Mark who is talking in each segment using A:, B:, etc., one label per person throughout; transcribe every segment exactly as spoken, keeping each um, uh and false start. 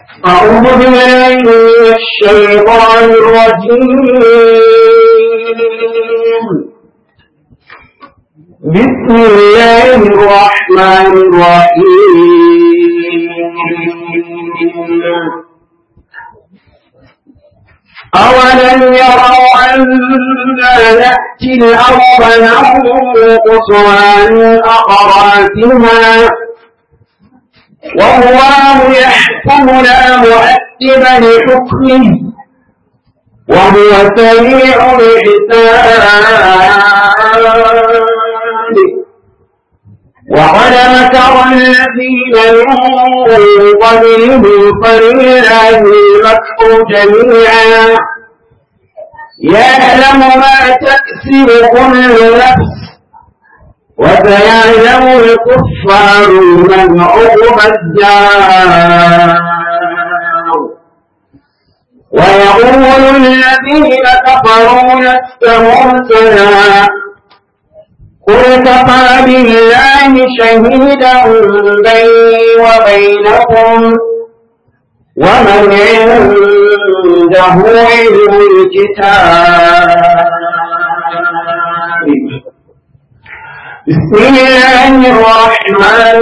A: أعوذ بالله من الشيطان الرجيم. بسم الله الرحمن الرحيم. أولم يروا أنا نأتي الأرض ننقصها من أقراتها والله يحكم لا مؤدب لحكمه وهو سريع الحساب. وقد مكر الذين من قبلهم فلله المكر جميعا يعلم ما تكسب كل نفس وسيعلم الكفار من عقبى الدار. ويقول الذين كفروا لست مرسلا قل كفى بالله شهيدا بيني وبينكم ومن عنده علم الكتاب. بسم الله الرحمن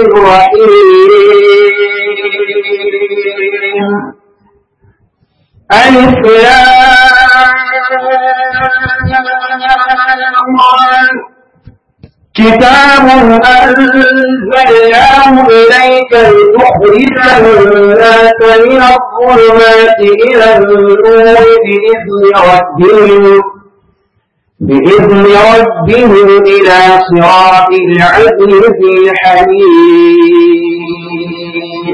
A: الرحيم. ألف لام كتاب أنزلناه إليك لتخرج الناس من الظلمات إلى النور بإذن ربهم بإذن ربهم إلى صراط العزيز الحميد.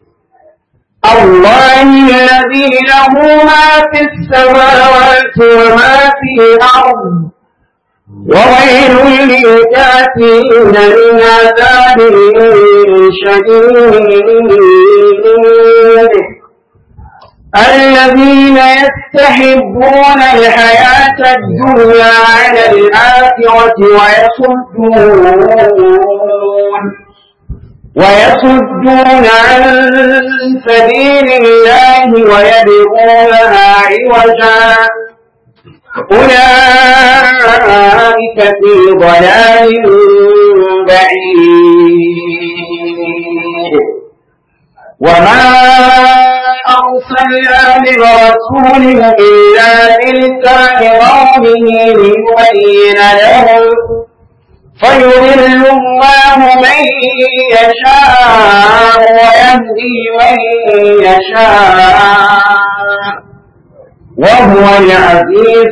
A: الله الذي له ما في السماوات وما في الأرض وويل للكافرين من عذاب شديد. الذين يستحبون الحياة الدنيا على الآخرة ويصدون ويصدون عن سبيل الله ويبغونها عوجا أولئك في ضلال بعيد. وما أرسلنا من رسول إلا بلسان قومه ليبين لهم فيضل الله من يشاء ويهدي من يشاء وهو العزيز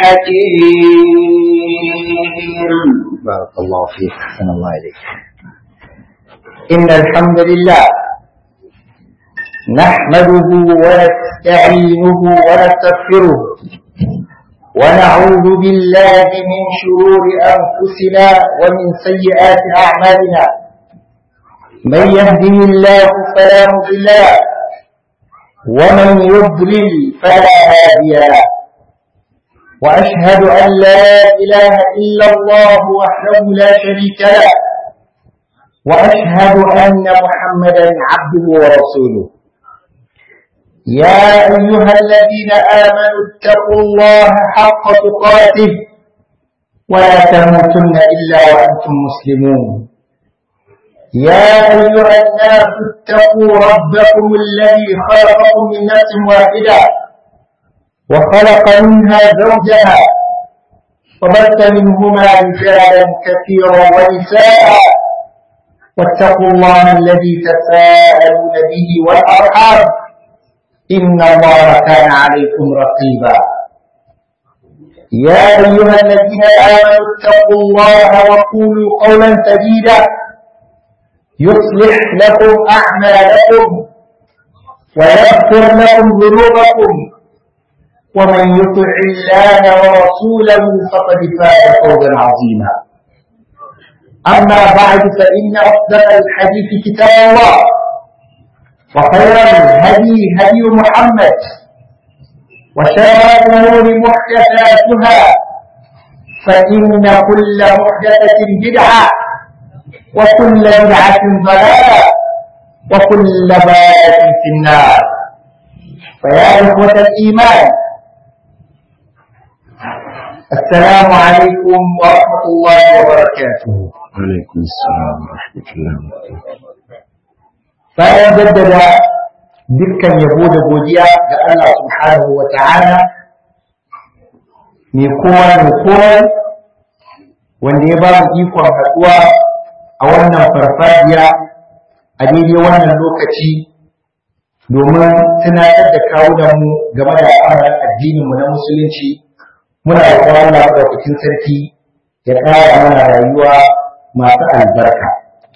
A: الحكيم.
B: بارك الله فيك، أحسن الله إليك. إن الحمد لله نحمده ونستعينه ونستغفره ونعوذ بالله من شرور أنفسنا ومن سيئات أعمالنا. من يهده الله فلا مضل له ومن يضلل فلا هادي له. وأشهد أن لا إله إلا الله وحده لا شريك له وأشهد أن محمدا عبده ورسوله. يا أيها الذين آمنوا اتقوا الله حق تقاته ولا تموتن إلا وأنتم مسلمون. يا أيها الناس اتقوا ربكم الذي خلقكم من نفس واحدة وخلق منها زوجها وبث منهما رجالا كثيرا ونساء واتقوا الله الذي تساءلون به والأرحام إن الله كان عليكم رقيبا. يا أيها الذين آمنوا اتقوا الله وقولوا قولا سديدا يصلح لكم أعمالكم ويغفر لكم ذنوبكم ومن يطع الله ورسوله فقد فاز فوزا عظيما. أما بعد فإن أصدق الحديث كتاب الله وخير الهدي هدي محمد وشر الأمور محدثاتها فإن كل محدثة بدعة وكل بدعة ضلالة وكل ضلالة في النار. فيا إخوة الإيمان السلام عليكم ورحمة الله وبركاته.
A: وعليكم السلام ورحمة الله وبركاته.
B: bayan jaddada dukkan yabo da godiya ga Allah subhanahu wa ta'ala mai kowa mai kowa wanda ya ba mu ikon haɗuwa a wannan farfajiya a daidai wannan lokaci domin tunatar da kawunanmu game da al'amuran addininmu na musulunci. Muna da Allah madaukakin sarki ya ƙara mana rayuwa masu albarka.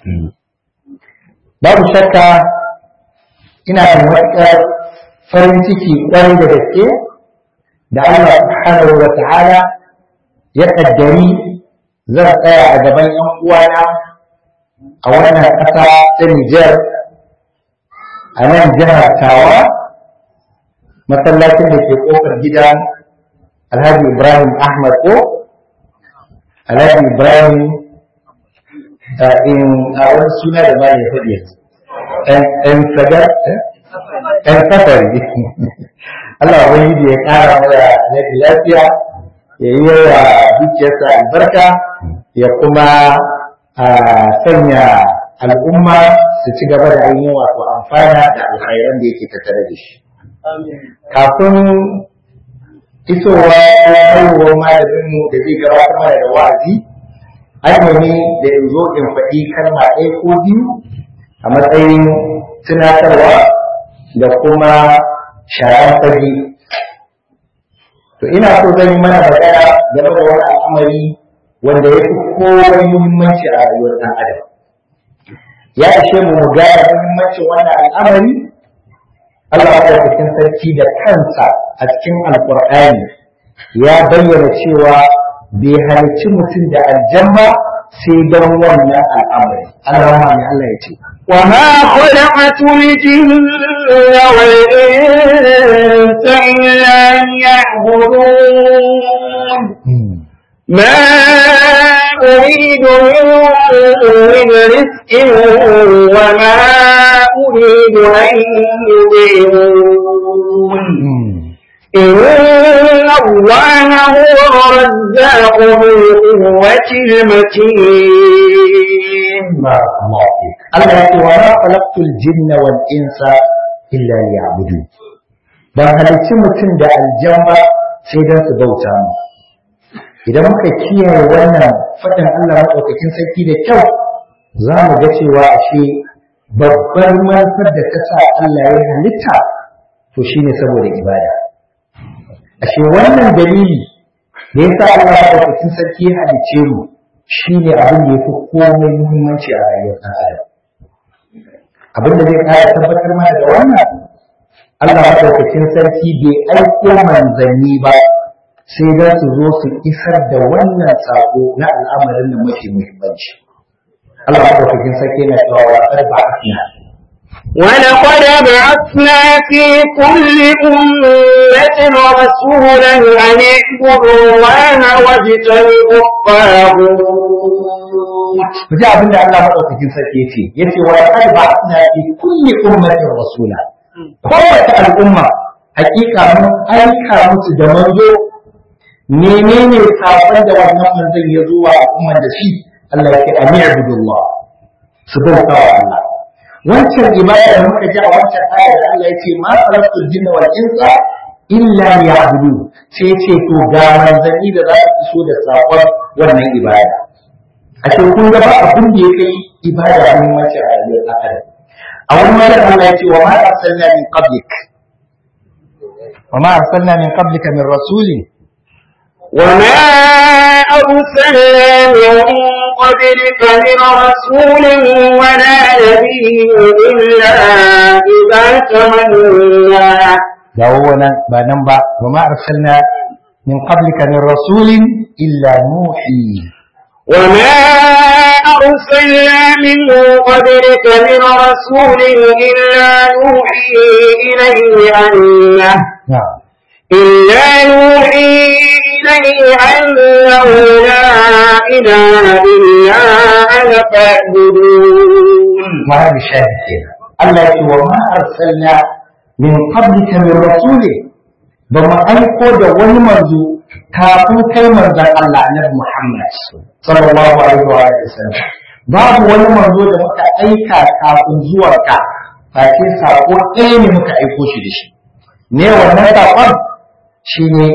B: Babu shakka ina da matuƙar farin ciki ƙwarai da gaske da Allah subhanahu wa ta'ala ya ƙaddari zan tsaya a gaban ‘yan uwana a wannan ƙasa ta Nijar, a nan jihar Tawa, masallacin da ke ƙofar gidan Alhaji Ibrahim Ahmad ko Alhaji Ibrahim in a wani suna da ba ya faɗi ‘yan sagar ‘yan safari. Allah wani da ya ƙara mara Alhaji lafiya, ya yi wa dukiyarsa albarka, ya kuma sanya al'umma su ci gaba da yin wato amfana da alkhairan da yake tattare da shi. Kafin isowa ko kaiwar malaminmu da zai gabatar mana da wa'azi, an nemi da in zo in faɗi kalma ɗaya ko biyu a matsayin tunatarwa da kuma sharar fage. To ina so zan yi mana magana game da wani al'amari wanda ya fi komai muhimmanci a rayuwar ɗan adam. Ya ishe mu mu gane muhimmancin wannan al'amari. Allah madaukakin sarki da kansa a cikin Alƙur'ani ya bayyana cewa bai halicci mutum da aljanna sai don wannan al'amari. Allah ma ne Allah ya ce
A: wa ma khalaqatul jinna wal insa illa liya'budun ma uridu min rizqin wa ma uridu an yud'un إن الله هو الرزاق ذو القوة المتين.
B: بارك الله فيك. الله يقول وما خلقت الجن والإنس إلا ليعبدون. ban halicci mutum da aljanna sai don su bauta mu. Idan muka kiyaye wannan faɗin Allah maɗaukakin sarki da kyau, za mu ga cewa ashe babbar manufar da ta sa Allah ya halitta to shine saboda ibada. Ashe wannan dalili da ya sa Allah maɗaukakin sarki ya halicce mu shine abin da ya fi komai muhimmanci a rayuwar ɗan adam. Abin da zai ƙara tabbatar mana da wannan, Allah maɗaukakin sarki bai aiko manzanni ba sai za su zo su isar da wannan saƙo na al'amarin da mafi muhimmanci. Allah maɗaukakin sarki yana cewa wa qad ba'athna
A: ولقد بعثنا في كل أمة رسولا أن اعبدوا الله واجتنبوا الطاغوت.
B: فجاء بالله الله maɗaukakin sarki yace yace wa qad ba'athna fi kulli ummatin rasula. Kowace al'umma hakika mun aika musu da manzo. Menene sabon da wannan manzon ya zo wa al'umman da shi? Allah ya ce an i'budullah, su bauta wa Allah. Wancan ibada da muka ji a wancan ayar da Allah ya ce ma khalaqtul jinna wal insa illa liya'budun, sai ce to ga manzanni da za su iso da sakon wannan ibada. Ashe kun ga ba abin da ya kai ibada muhimmanci a rayuwar ɗan adam. A wani ayar Allah ya ce wa ma arsalna min qablik wa ma arsalna min qablika min rasulin
A: وما أرسلنا من قبلك من رسول ولا نبي إلا إذا تمنى
B: دعونا بنبأ وما أرسلنا من قبلك من رسول إلا نوحي
A: وما أرسلنا من قبلك من رسول إلا نوحي إليه أنه
B: نعم
A: إلا نوحي إليه أنه لا إله إلا أنا فاعبدون.
B: ما هذا الشاهد كده الله يقول وما أرسلنا min qablika min rasuli ba mu aiko da wani manzo kafin kai manzon Allah annabi Muhammad sallallahu alaihi wa sallam babu wani manzo da muka aika kafin zuwarka face sako ɗaya ne muka aiko shi da shi ne wannan sakon shine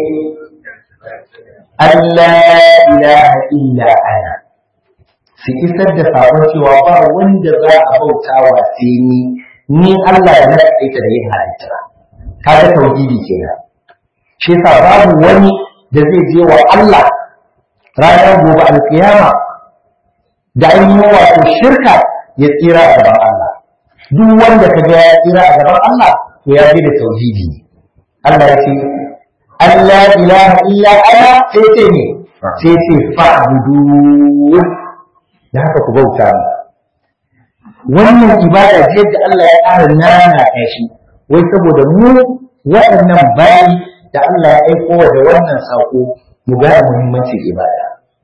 B: Allah ilaha illa ana su isar da sakon cewa ba wanda za a bautawa sai ni ni Allah ya naka aita da yin halitta kaga tauhidi kenan shi yasa babu wani da zai je wa Allah ranar gobe alkiyama da an yi wato shirka ya tsira a gaban Allah duk wanda kaga ya tsira a gaban Allah to ya bi da tauhidi ne Allah ya ce Allah ilaha illa ana sai ce ne sai ce fa'budu da haka ku bauta mu wannan ibada ce da Allah ya ƙara nana ta shi wai saboda mu waɗannan bayi da Allah ya aiko da wannan sako mu ga muhimmancin ibada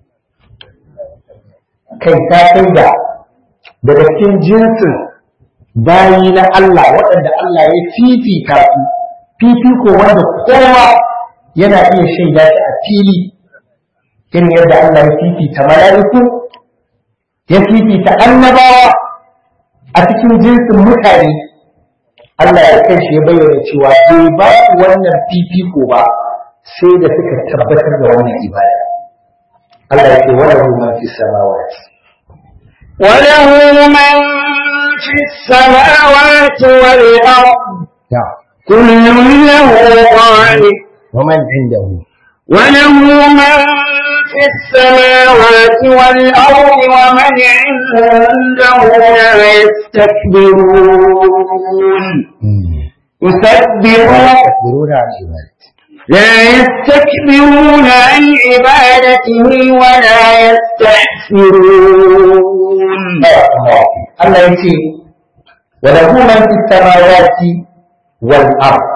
B: kai ta kai da daga cikin jinsin bayi na Allah waɗanda Allah ya fifita su fifiko wanda kowa yana iya shaida shi a fili irin yadda Allah ya fifita mala'iku ya fifita annabawa a cikin jinsin mutane Allah ya kai shi ya bayyana cewa bai ba su wannan fifiko ba sai da suka tabbatar da wannan ibada Allah ya ce wala man fi samawati
A: وله من في السماوات والأرض كل له قانت
B: ومن عنده
A: وله من في السماوات والأرض ومن عنده لا يستكبرون يسبحون
B: عن عبادته
A: لا يستكبرون عن عبادته ولا يستحسرون
B: الله يقول وله من في السماوات والأرض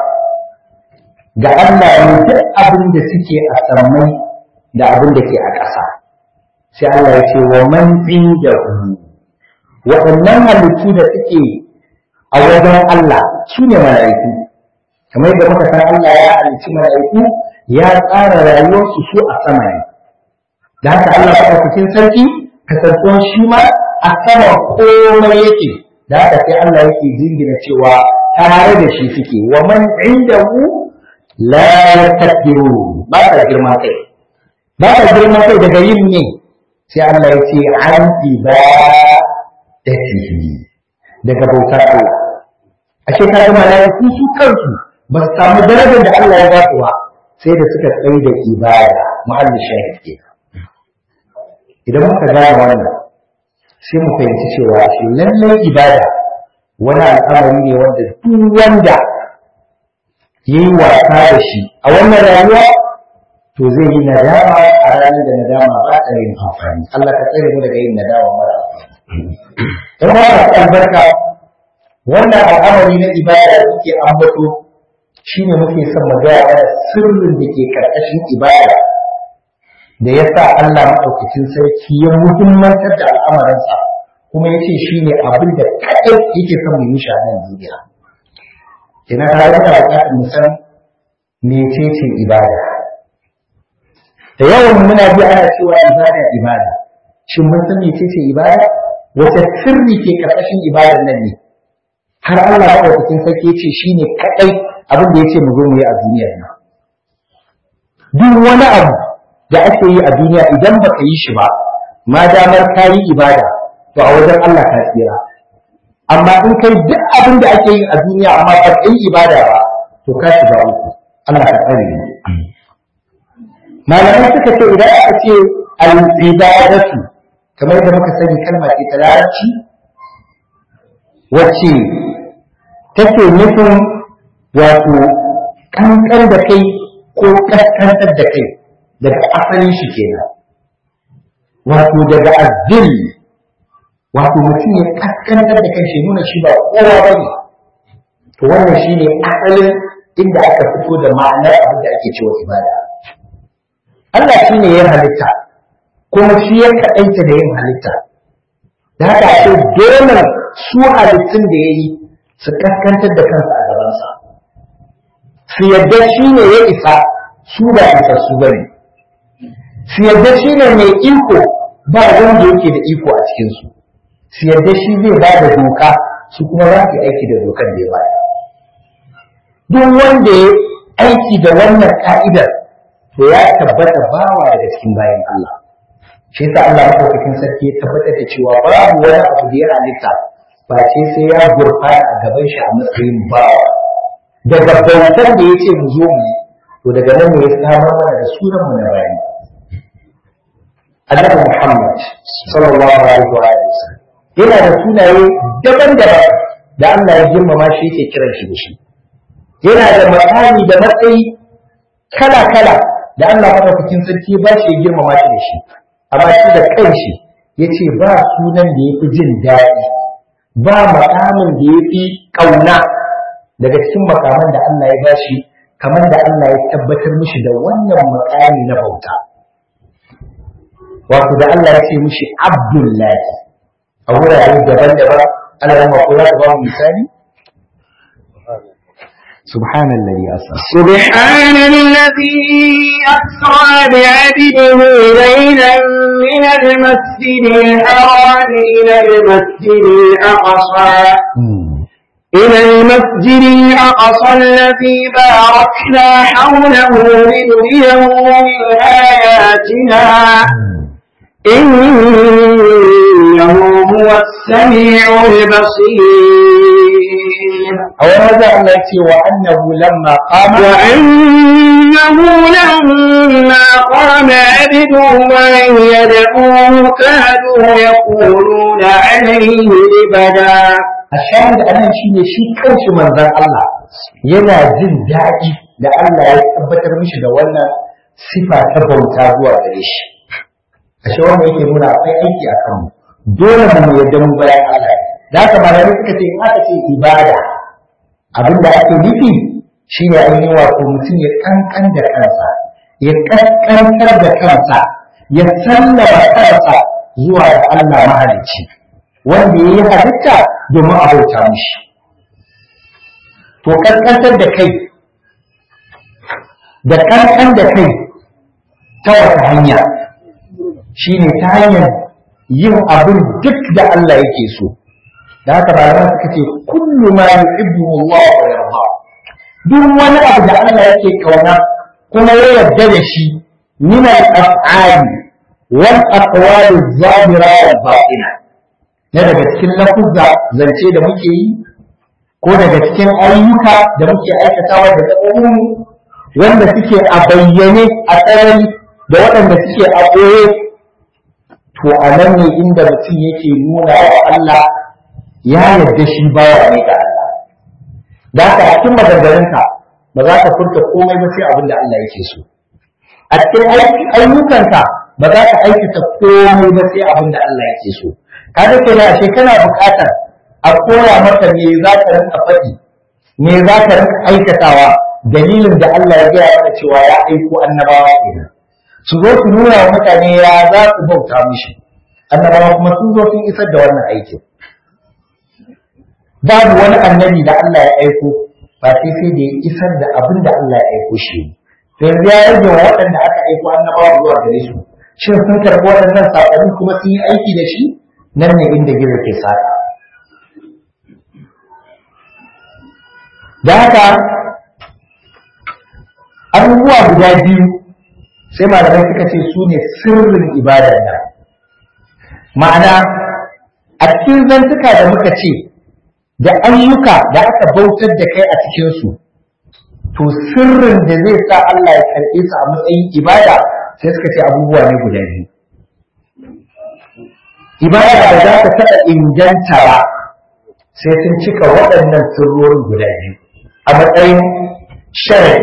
B: ga Allah ne duk abin da suke a sammai da abin da ke a ƙasa sai Allah ya ce wa man indahu waɗannan halittu da suke a wajen Allah su ne mala'iku kamar yadda muka san Allah ya halicci mala'iku ya tsara rayuwarsu su a sama ne da haka Allah maɗaukakin sarki kasantuwar shi ma a sama komai yake da haka sai Allah yake jingina cewa tare da shi suke wa man indahu la yastakbirun ba ta girma kai ba ta girma kai daga yin ne sai Allah ya ce an ibadatihi daga bautar Allah ashe ka ga malaiku su kansu ba su samu darajar da Allah ya ba su ba sai da suka tsaye da ibada muhallin shahid ke idan muka gane wannan sai mu fahimci cewa shi lallai ibada wani al'amari ne wanda duk wanda yi wasa da shi a wannan rayuwa to zai yi nadama a ranar da nadama ba ta yin amfani Allah ka tsare mu daga yin nadama mara amfani dan ba ta albarka wannan al'amari na ibada da suke ambato shine muke son mu ga sirrin da ke karkashin ibada da yasa Allah madaukakin sarki ya muhimmantar da al'amarinsa kuma yace shine abin da kadai yake son mu yi shi a nan duniya ina ta yi da bukatar mu san mecece ibada da yawan muna ji ana cewa ibada ibada shin mun san mecece ibada wata sirri ke karkashin ibadar nan ne har Allah madaukakin sarki yace shine kadai abin da yace mu zo mu yi a duniyar nan duk wani abu da ake yi a duniya idan baka yi shi ba ma damar ka yi ibada to a wajen Allah ka tsira amma in kai duk abin da ake yi a duniya amma ba ka yi ibada ba to ka shiga uku Allah ka tsare ni malamai suka ce idan aka ce al-ibadatu kamar yadda muka sani kalma ce ta larabci wacce take nufin wato kankan da kai ko kaskantar da kai daga asalin shi kenan wato daga azzil wato mutum ya kaskantar da kanshi nuna shi ba kowa ba ne to wannan shi ne asalin inda aka fito da ma'anar abin da ake cewa ibada Allah shi ne ya halitta kuma shi ya kaɗaita da yin halitta da haka ce dole su halittun da ya yi su kaskantar da kansa a gabansa su yadda shi ne ya isa su ba isa su bane, su yadda shi ne mai iko ba wanda yake da iko a cikinsu, su yadda shi zai ba da doka su kuma za su aiki da dokar da ya bada. Duk wanda ya aiki da wannan ka'idar to ya tabbata bawa daga cikin bayan Allah. Shi yasa Allah madaukakin sarki ya tabbatar da cewa babu wani abu da ya halitta ba ce sai ya gurfana a gaban shi a matsayin bawa. Daga bautar da ya ce mu zo mu yi, to daga nan ne ya samar mana da sunan mu na bayi. Annabi Muhammad sallallahu alaihi wa sallam yana da sunaye daban-daban da Allah ya girmama shi yake kiran shi da shi. Yana da makami da matsayi kala-kala da Allah madaukakin sarki ba shi ya girmama shi da shi. Amma shi da kanshi ya ce ba sunan da ya fi jin daɗi, ba makamin da ya fi ƙauna daga cikin makaman da Allah ya ba shi, kamar da Allah ya tabbatar mishi da wannan makami na bauta. Wato da Allah ya ce mishi Abdullahi a wurare daban-daban, Allah ya mako za ta ba mu misali. سبحان الذي أسرى
A: سبحان الذي أسرى بعبده ليلا من المسجد الحرام إلى المسجد الأقصى إلى المسجد الأقصى الذي باركنا حوله لنريه من آياتنا إنه هو السميع البصير.
B: أو هذا التي وأنه لما قام
A: وأنه لما قام عبدهم يدعوه كادوا يقولون عليه لبدا.
B: الشاهد أن شيء شيء كوش من ذا الله ينا جن داعي لأن لا يتبتر مش دولنا صفة تبوتا هو غريش. ashe wannan yake nuna akwai aiki a kanmu, dole mu yadda mu bayan Allah. Da haka malamai suka ce in aka ce ibada abinda ake nufi shine ainihin wato mutum ya kankan da kansa, ya kaskantar da kansa, ya sallama kansa zuwa ga Allah mahalicci wanda ya yi halitta domin a bauta mishi. To kaskantar da kai da kankan da kai ta wata hanya shi ne ta hanyar yin abin duk da Allah yake so. Da haka ba za suka ce kullu ma yuhibbu Allah wa yarda, duk wani abu da Allah yake kauna kuma ya yarda da shi min al-af'ali wal aqwali adh-dhahira wal batina, na daga cikin lafuzza zance da muke yi ko daga cikin ayyuka da muke aikatawa da gaɓoɓin wanda suke a bayyane a sarari da waɗanda suke a ɓoye. To a nan ne inda mutum yake nuna wa Allah ya yarda shi baya ne ga Allah. Da haka a cikin maganganunka ba za ka furta komai ba sai abin da Allah yake so. A cikin ayyukanka ba za ka aikata komai ba sai abin da Allah yake so. Kaga kenan ashe kana buƙatar a koya maka me za ka rinka faɗi, me za ka rinka aikatawa, dalilin da Allah ya gaya mana cewa ya aiko annabawa kenan. Su zo su nuna wa mutane ya za su bauta mishi, annabawa kuma sun zo sun isar da wannan aikin. Babu wani annabi da Allah ya aiko ba sai sai da ya isar da abin da Allah ya aiko shi. Sai ya rage wa waɗanda aka aiko annabawa zuwa gare su, shin sun karɓi waɗannan saƙonni kuma sun yi aiki da shi? Nan ne inda gizo ke saka. Da haka abubuwa guda biyu sai malamai suka ce su ne sirrin ibadar nan. Ma'ana a cikin zantuka da muka ce da ayyuka da aka bautar da kai a cikinsu, to sirrin da zai sa Allah ya karɓe su a matsayin ibada sai suka ce abubuwa ne guda biyu. Ibada da za ta taɓa inganta ba sai sun cika waɗannan sirrorin guda biyu a matsayin sharadi.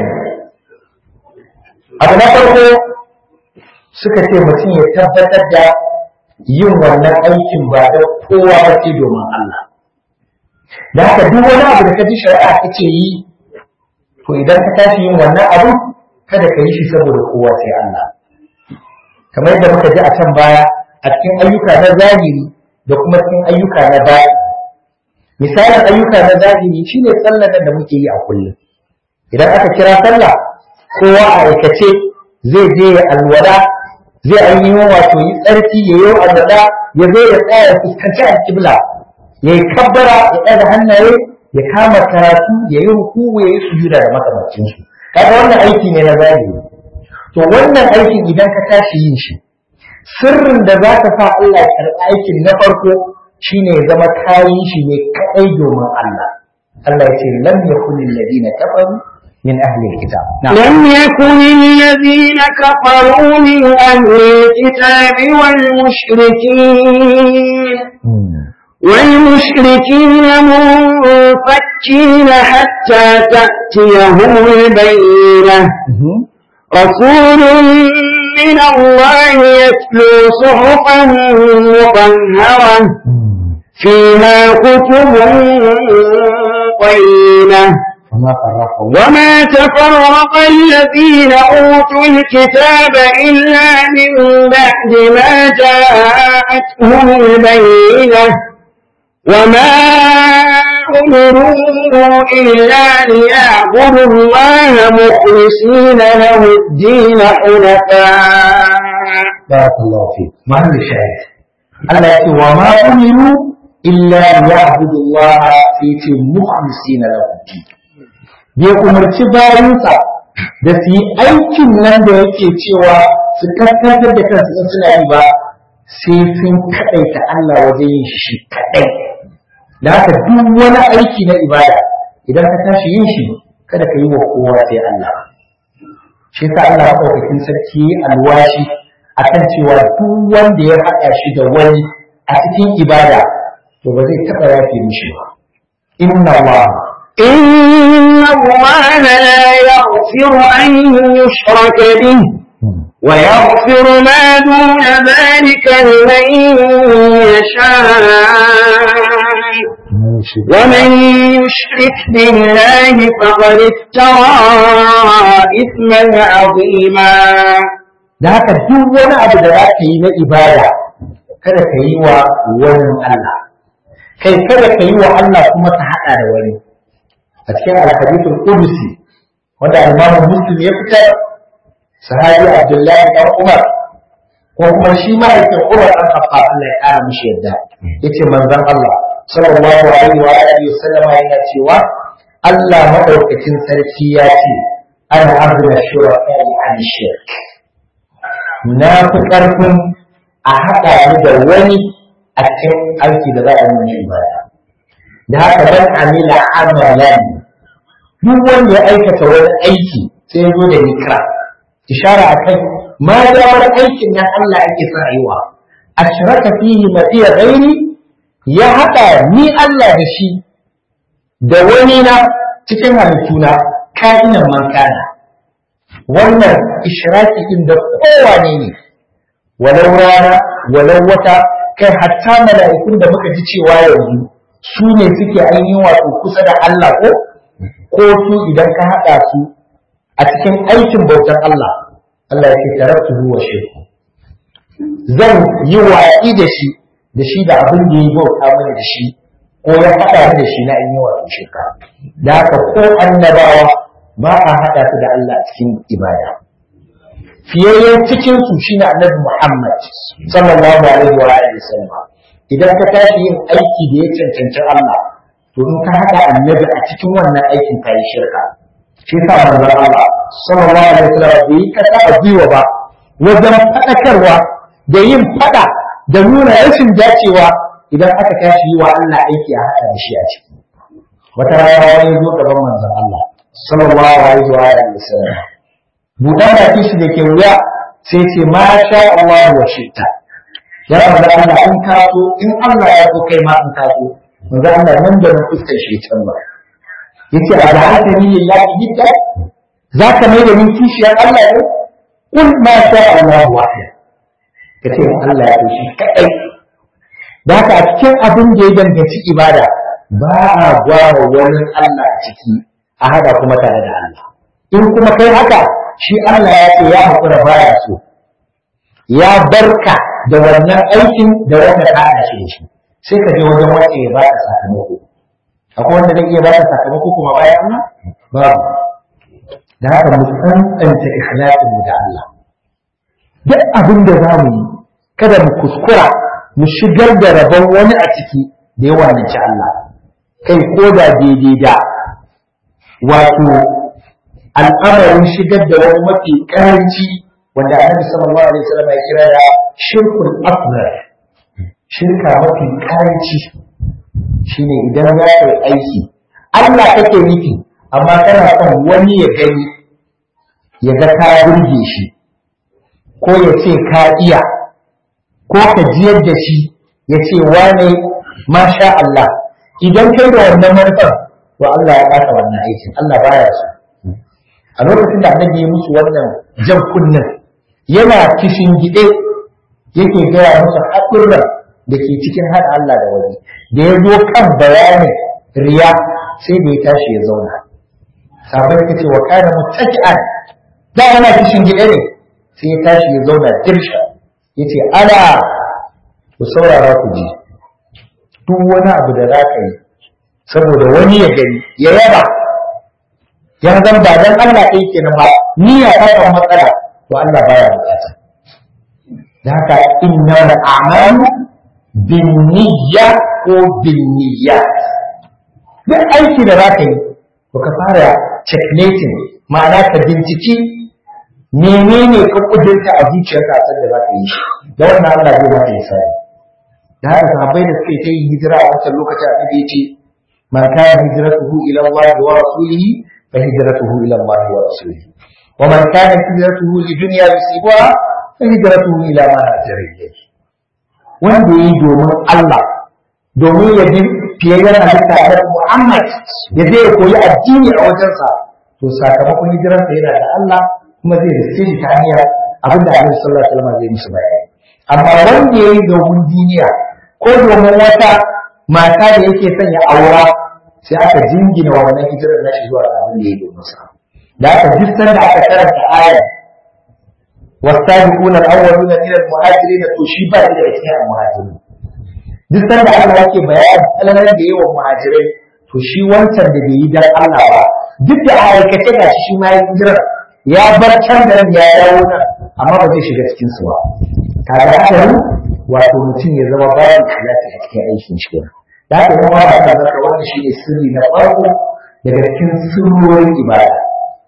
B: Abu na farko suka ce mutum ya tabbatar da yin wannan aikin ba da kowa ba sai domin Allah. Da haka duk wani abu da ka ji shari'a kake yi, to idan ka tashi yin wannan abu kada ka yi shi saboda kowa sai Allah. Kamar yadda muka ji a can baya a cikin ayyuka na zahiri da kuma cikin ayyuka na baɗi. Misalin ayyuka na zahiri shine sallar da muke yi a kullum. idan aka kira sallah kowa a aikace zai je ya alwala zai ainihin wato yi tsarki ya yi alwala ya zo ya tsaya ya fuskanci alƙibla ya yi kabbara ya ɗaga hannaye ya kama karatu ya yi ruku'u ya yi sujuda da makamancinsu kaga wannan aiki ne na zahiri to wannan aikin idan ka tashi yin shi sirrin da za ka sa Allah ya karɓi aikin na farko shine ya zama kayan shi ne kaɗai domin Allah Allah ya ce lam yakun alladhina kafaru min ahli alkitab
A: lam yakun alladhina kafaru min ahli alkitab wal mushrikeen والمشركين منفكين حتى تأتيهم البينة رسول من الله يتلو صحفا مطهرة فيها كتب قيمة وما تفرق الذين أوتوا الكتاب إلا من بعد ما جاءتهم البينة وما أمروا إلا ليعبدوا الله مخلصين له الدين حنفاء.
B: بارك الله فيك. ما هو الشاهد؟ الله يقول وما أمروا إلا ليعبدوا الله في مخلصين له الدين. bai umarci bayansa da su yi aikin nan da yake cewa su kaskantar da kansu in suna yi ba sai sun kaɗaita Allah wajen yin shi kaɗai. Da haka duk wani aiki na ibada idan ka tashi yin shi kada ka yi wa kowa sai Allah. Shi sa Allah maɗaukakin sarki yi alwashi akan cewa duk wanda ya haɗa shi da wani a cikin ibada to ba zai taɓa yafe mishi ba. Inna Allah
A: إن الله لا يغفر أن يشرك به ويغفر ما دون ذلك لمن يشاء ومن يشرك بالله فقد افترى إثما عظيما.
B: da haka duk wani abu da za ka yi na ibada kada ka yi wa wani Allah kai kada ka yi wa Allah kuma ka haɗa da wani. a cikin alhadithul qudusi wanda Imam Muslim ya fitar sahabi Abdullahi dan Umar ko kuma shi ma yake Umar an Khattab Allah ya kara mishi yadda yace manzon Allah sallallahu alaihi wa alihi wasallama yana cewa Allah madaukakin sarki ya ce ana abdu shuraka an shirk na fi karfin a haɗa ni da wani a cikin aiki da za a yi ibada da haka ban amila amalan duk wanda ya aikata wani aiki sai ya zo da nikra ishara akan ma da wani aikin nan Allah ake sa yiwa ashraka fihi ma fi ghairi ya hada ni Allah da shi da wani na cikin halittuna ka'inan man kana wannan ishraki din da kowane ne walau rana walau wata kai hatta mala'ikun da muka ji cewa yanzu su ne suke ainihin wato kusa da Allah ko ko su idan ka haɗa su a cikin aikin bautar Allah Allah ya ce taraktu wa shirku zan yi watsi da shi da shi da abin da ya bauta mana da shi ko ya haɗa ni da shi na ainihin wato shirka da haka ko annabawa ba a haɗa su da Allah a cikin ibada fiyayyen cikin su shine annabi Muhammad sallallahu alaihi wa alihi wasallam idan ka tashi yin aiki da ya cancanci Allah to in ka haɗa annabi a cikin wannan aikin kayi shirka shi sa manzon Allah sallallahu alaihi wasallam bai ka taɓa biwa ba wajen faɗakarwa da yin faɗa da nuna rashin dacewa idan aka tashi yi wa Allah aiki a haɗa da shi a ciki wata rana wani zo gaban manzon Allah sallallahu alaihi wa sallam buɗan baki shi da ke wuya sai ce ma sha Allah wa shi'ta ya manzon Allah in ka so in Allah ya so kai ma in ka so manzon Allah nan da na fuskar shi can ba yace a da haka ni lillahi hidda zaka mai da min kishiyar Allah ne kun ma sha Allah wahid kace Allah ya so shi kadai da haka a cikin abin da ya danganci ibada ba a gwara wani Allah a ciki a hada kuma tare da Allah in kuma kai haka shi Allah ya ce ya haƙura baya so ya barka da wannan aikin da wanda ka haɗa shi da shi sai ka je wajen wanda ya baka sakamako akwai wanda zai iya baka sakamako kuma bayan Allah babu da haka mu tsantsanta ikhlasin mu da Allah duk abin da za mu yi kada mu kuskura mu shigar da rabon wani a ciki da yawa na ci Allah kai ko da daidai da wato al'amarin shigar da wani mafi karanci wanda annabi sallallahu alaihi wasallam ya kira da shirkul asghar shirka mafi karanci shine idan za ka yi aiki Allah kake nufi amma kana son wani ya gani ya ga ka burge shi ko ya ce ka iya ko ka jiyar da shi ya ce wane masha Allah idan kai da wannan manufar to Allah ya baka wannan aikin Allah baya so a lokacin da annabi ya musu wannan jan kunnen yana kishin gide yake gaya musu haɗurran da ke cikin haɗa Allah da wani da ya zo kan bayanin riya sai da ya tashi ya zauna sabai ta ce wa kana muttaki'an da yana kishin gide ne sai ya tashi ya zauna dirsha yace ala ku saurara ku ji duk wani abu da za ka yi saboda wani ya gani ya yaba ya zan ba dan Allah ɗaya kenan ba niyya ta samu matsala to Allah baya bukata da haka inna a'malu bin niyya ko bin niyyat duk aiki da za ka yi to ka fara checkmating ma'ana ka binciki menene ka kudurta a zuciyarka a da za ka yi shi da wannan Allah zai maka yasari da haka sahabbai da suke ta yin hijira a wancan lokacin annabi ya ce man kana hijratuhu ila Allah wa rasulihi fa hijratuhu ila Allah wa rasulihi wa man kana hijratuhu li dunya yusibuha fa hijratuhu ila ma hajara ilayhi wanda yi domin Allah domin ya bi fiyayyen halitta da Muhammad ya zai koyi addini a wajensa to sakamakon hijirarsa yana da Allah kuma zai riske shi ta hanyar abin da Annabi sallallahu alaihi wasallam zai musu bayani amma wanda yayi domin duniya ko domin wata mata da yake son ya aura sai aka jingina wannan hijirar nashi zuwa ga abin da yayi domin sa da aka duk sanda aka karanta ayar والسابقون الأولون من المهاجرين تشيبا إلى إسلام المهاجرين duk sanda Allah yake bayani alalar da yawan muhajirai to shi wancan da bai yi dan Allah ba duk da aikace da shi ma ya hijira ya bar can da ya dawo nan amma ba zai shiga cikin su ba kaga haka wato mutum ya zama bayan ikhlasi a cikin aikin shi da haka kuma ba ta zaka wannan shine sirri na farko daga cikin sirrorin ibada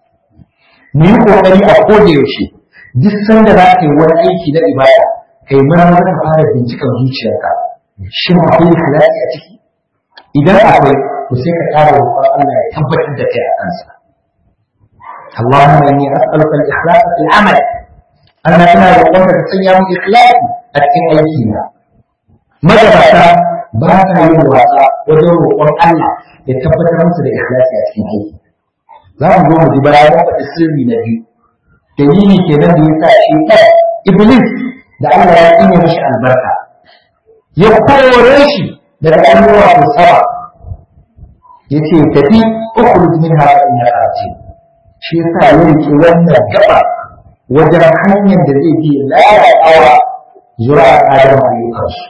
B: mu yi kokari a koda yaushe duk sanda za ka yi wani aiki na ibada kai mana ka fara binciken zuciyarka shin akwai ikhlasi a ciki idan akwai to sai ka ƙara roƙon Allah ya tabbatar da kai a kansa Allahumma inni as'aluka al-ikhlas fi al-amal Allah ina roƙon ka sanya mu ikhlasi a cikin aiki na magabata ba ta yin wasa wajen roƙon Allah ya tabbatar musu da ikhlasi a cikin aiki za mu zo mu ji bayan faɗi sirri na biyu dalili kenan da yasa shi ɗan iblis da Allah ya tsine mishi albarka ya kore shi daga annuwa ko sama yace tafi ukhruj minha fa innaka rajim shi yasa ya rike wannan gaba wajen hanyar da zai bi lalawa zuwa adam ayyukansu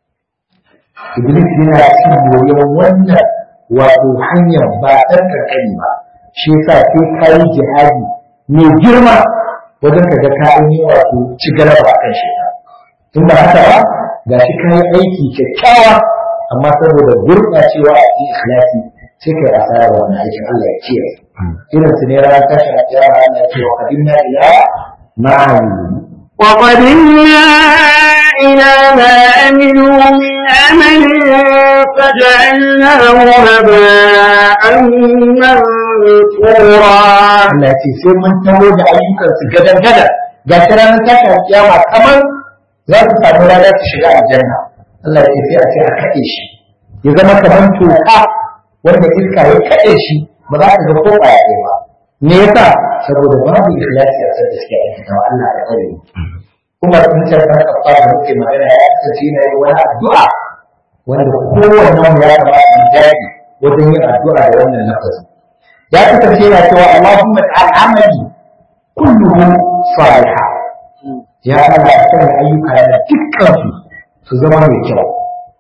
B: iblis yana cikin goyon wannan wato hanyar ba ɗan kankani ba shi yasa sai kayi jihadi mai girma wajen ka ga ka yi wato ci galaba a kan shi in ba haka ba ga shi kayi aiki kyakkyawa amma saboda gurɓacewa a cikin ikhlasi sai kai asara wannan aikin Allah ya kiyaye irin su ne ranar tashi a kiyama Allah ya ce wa qadimna ila ma'an
A: wa qadimna ila ma amilu min amalin faj'alnahu haba'an mansura
B: Allah ya ce sai mun taho da ayyukan su gadan gadan ga ranar tashi a kiyama kamar za su samu rana su shiga aljanna Allah ya ce sai a ce a kaɗe shi ya zama kamar toka wanda iska ya kaɗe shi ba za ka ga ko ƙwaya ɗaya ba me yasa saboda babu ikhlasi a cikin gaskiya a cikin Allah ya tsare kuma sun ce kan kafa da muke magana ya kasance na yi wani addu'a wanda kowanne mu ya kamata mu dage wajen yin addu'a da wannan lafazi ya kasance yana cewa Allahumma ta'al amali kulluhu salihah ya Allah ka sanya ayyuka da dukkan su su zama mai kyau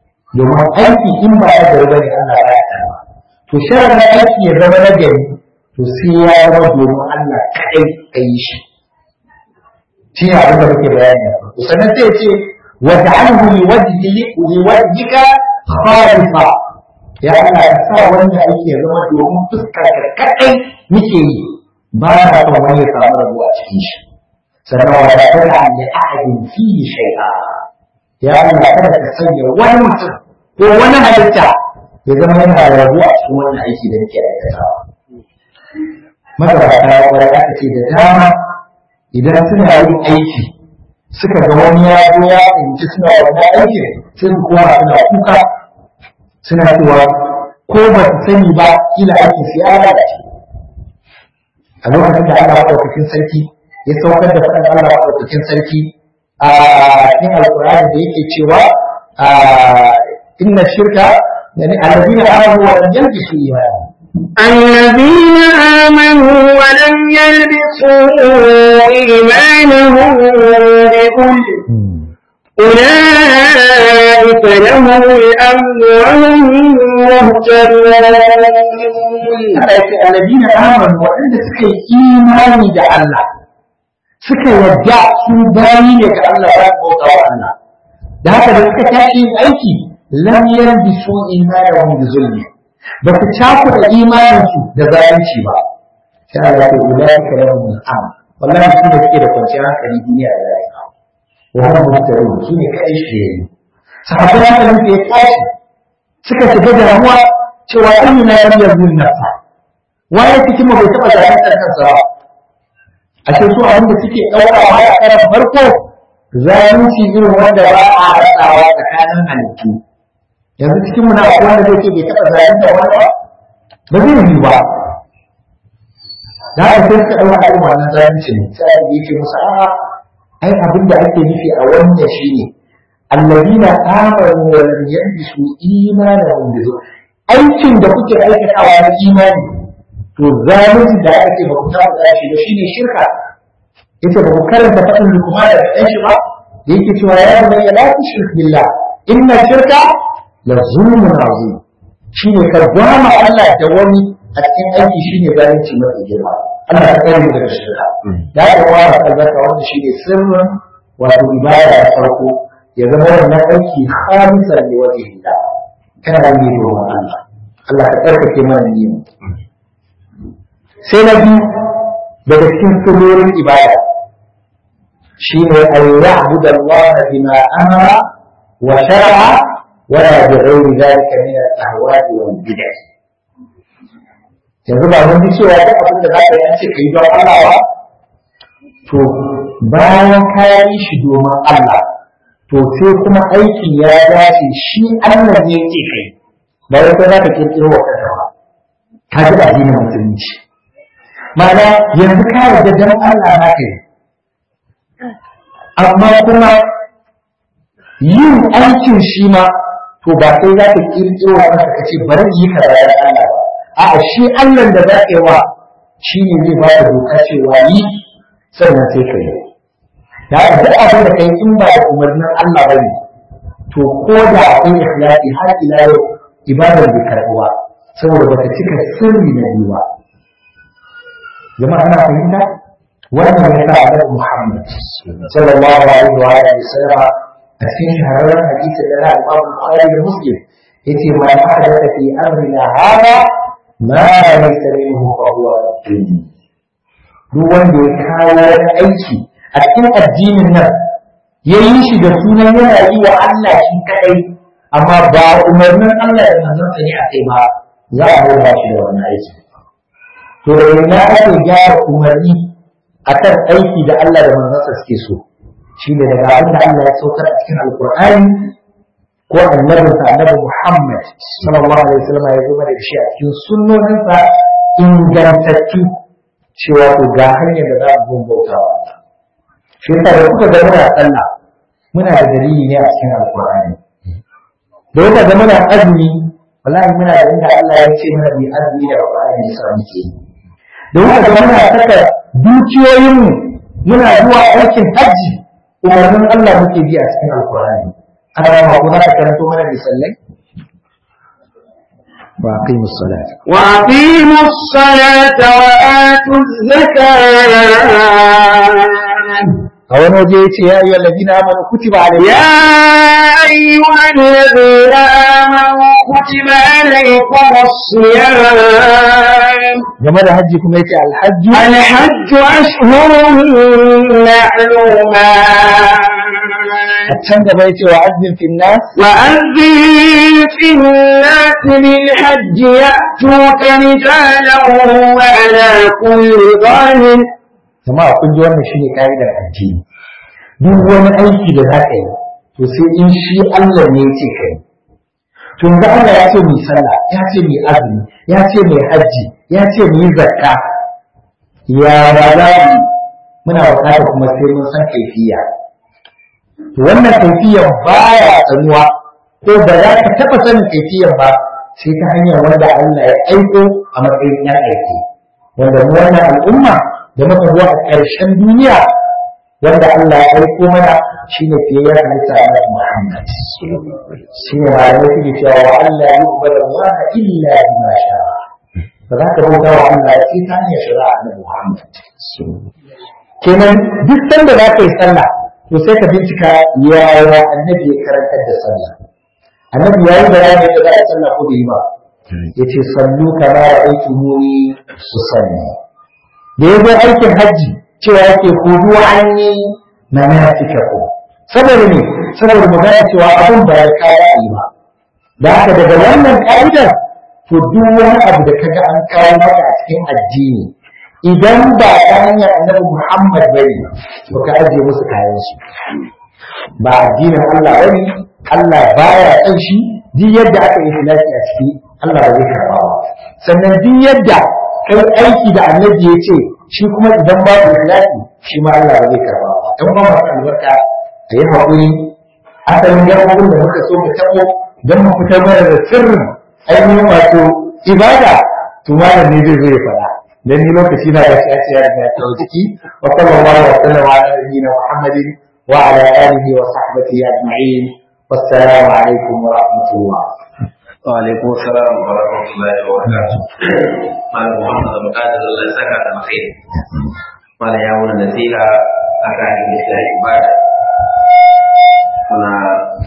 B: domin aiki in ba ya gari bane Allah ya tsara to sharadin aiki ya zama na gari to sai ya zama domin Allah kaɗai ka yi shi shi ne abin da muke bayani to sannan sai ya ce wa ta'alhu li wajhi li wajhika khalifa ya Allah ka sa wannan aiki ya zama domin fuskar ka kaɗai muke yi ba na son wani ya samu rabu a cikin shi sannan wa la tad'a li ahadin fihi shay'a ya Allah kada ka sanya wani mutum ko wani halitta ya zama yana da rabu a cikin wannan aiki da nake aikatawa magabata ya kwarai aka ce da dama idan suna yin aiki suka ga wani ya zo ya fahimci suna wannan aikin sai su koma suna kuka suna cewa ko ba su sani ba kila aikin su ya lalace a lokacin da Allah maɗaukakin sarki ya saukar da faɗin Allah maɗaukakin sarki a cikin alƙur'ani da yake cewa inna shirka yani alladhina amanu wa lam yalbisu imanan
A: الذين آمنوا ولم يلبسوا إيمانهم بظلم أولئك لهم الأمن وهم مهتدون.
B: الذين آمنوا وعند سكي إيماني دع الله سكي يدع سوداني دع الله وقوة الله ده هذا سكي تأتي أيكي لم يلبسوا إيمانهم بظلم بس تشافوا الإيمان ده ظالمشي بقى كان أولئك لهم الأمن والله يكون كده كنت أنا كريمني على ذلك وهم مهتدون شيء كأي شيء صحابنا كانوا في إيقاش سكت جدا هو شو أينا لم يبني النفع ولا تكلم بيتبع جالسة النفع عشان شو عند سكت أول ما أعرف بركو ظالمشي إنه وند راء على وكان ملكي yanzu cikin muna akwai wanda zai ce bai taɓa zayen da wani ba ba zai yi ba da aka sai suka ɗauka irin wannan zalunci ne sai a yi ce musu a'a ai abin da ake nufi a wannan shi ne allazina amanu wa lam yalbisu imanahum bi zulm aikin da kuke aikatawa na imani to zalunci da aka ce ba ku taɓa da shi ba shine shirka yace ba ku karanta faɗin lukman da ɗan shi ba da yake cewa ya bunayya la tushrik billah inna shirka la zulmun azim shine ka gwama Allah da wani a cikin aiki shine zalunci mafi girma Allah ya kare mu daga shirka da ya fara albarka wanda shine sirrin wato ibada da farko ya zama wannan aiki khalisan ne wajen Allah kana yi domin Allah Allah ka karkake mana niyya sai na biyu daga cikin sirrin ibada shine an ya'budu Allah bima amara wa shar'a ولا بغير ذلك من الأهواء والبدع yanzu ba mun ji cewa duk abin da za ka yi an ce ka yi don Allah ba to bayan ka yi shi domin Allah to sai kuma aikin ya dace shi Allah ne yake kai ba wai kai za ka kirkiro wa kanka ba ka ji addinin musulunci ma'ana yanzu ka yarda don Allah na kai amma kuma yin aikin shi ma to ba sai za ka kirkiro wa kanka ka ce bari yi kaza da Allah ba a'a shi Allah da za ka wa shi ne zai ba da doka cewa yi sannan sai ka yi da haka duk abin da kai in ba da umarnin Allah ba ne to ko da akwai ikhlasi har ila yau ibadar bai karɓuwa saboda baka cika sirri na biyu ba jama'a ana fahimta wannan ya sa Annabi Muhammad sallallahu alaihi wa alihi wasallam a cikin shahararren hadisi da na Imam Bukhari da Muslim yace ma ahdatha fi amrina hada ma laysa minhu fa huwa radd duk wanda ya kawo wani aiki a cikin addinin nan ya yi shi da sunan yana yi wa Allah shi kadai amma ba umarnin Allah da manzon sa ne a kai ba za a hura shi da wannan aiki to da ina ake gyara umarni akan aiki da Allah da manzon sa suke so shine daga abin da Allah ya saukar a cikin Alkur'ani ko annabinsa annabi Muhammad sallallahu alaihi wasallam ya zo da shi a cikin sunnoninsa ingantattu cewa to ga hanyar da za mu bauta wa Allah shi yasa da kuka ga muna sallah muna da dalili ne a cikin Alkur'ani da kuka ga muna azumi wallahi muna da inda Allah ya ce mana bi azumi da Alkur'ani ya sa muke da kuka ga muna saka dukiyoyinmu muna zuwa aikin hajji umarnin Allah muke bi a cikin Alkur'ani ana ma ku za ka karanto mana misalai وأقيموا الصلاة
A: وأقيموا الصلاة وآتوا الزكاة
B: أولا وجيت يا أيها الذين آمنوا كتب عليكم
A: يا أيها الذين آمنوا كتب عليكم الصيام
B: جمال حجكم ليس الحج
A: الحج أشهر معلومات
B: التنجى بيت وعذب في الناس
A: وأذن في الناس بالحج يأتوك رجالا وعلى كل ضامن
B: jama'a kun ji wannan shine kaidar addini duk wani aiki da za ka yi to sai in shi Allah ne yake kai to yanzu Allah ya ce mu sallah ya ce mu azumi ya ce mu haji ya ce mu zakka ya wala muna buƙatar kuma sai mun san kaifiya to wannan kaifiyar baya tsanuwa ko ba za ka taɓa sanin kaifiyar ba sai ta hanyar wanda Allah ya aiko a matsayin ya aiko wanda mu wannan al'umma da muka zuwa a ƙarshen duniya wanda Allah ya aiko mana shine fiye ya halitta a Muhammad shine malamai suke cewa wa Allah ya yubbara Allah illa bima sha ba za ka bauta wa Allah sai ta hanyar shari'a na Muhammad kenan duk sanda za ka yi sallah to sai ka bincika yaya annabi ya karantar da sallah annabi ya yi bayani da za a sallah ko bai yi ba yace sallu kama ra'aytumuni usalli da ya zo aikin hajji cewa yake hudu anni manasikakum saboda ne saboda mu gane cewa abin ba ya kawo yi ba da haka daga wannan ka'idar to duk wani abu da kaga an kawo maka a cikin addini idan ba ta hanyar annabi Muhammad bane to ka ajiye musu kayan su ba addinin Allah bane Allah baya son shi duk yadda aka yi filafi a ciki Allah ba zai karba ba sannan duk yadda kai aiki da annabi ya ce shi kuma idan babu ikhlasi shi ma Allah ba zai karba ba dan ba mu albarka a yi haƙuri asalin gabobin da muka so mu tabo don mu fitar mana da sirrin ainihin wato ibada to malam ne zai zo ya faɗa dan ni lokaci na da shi ya riga ta ciki wa sallallahu alaihi wa sallam ala nabiyyina Muhammadin wa ala alihi wa sahbihi ajma'in wassalamu alaikum wa rahmatullah
C: وعليكم السلام ورحمة الله وبركاته. قال محمد مقاتل الله سكت الخير. قال يا ولد نسيها أكاد مثل عبادة.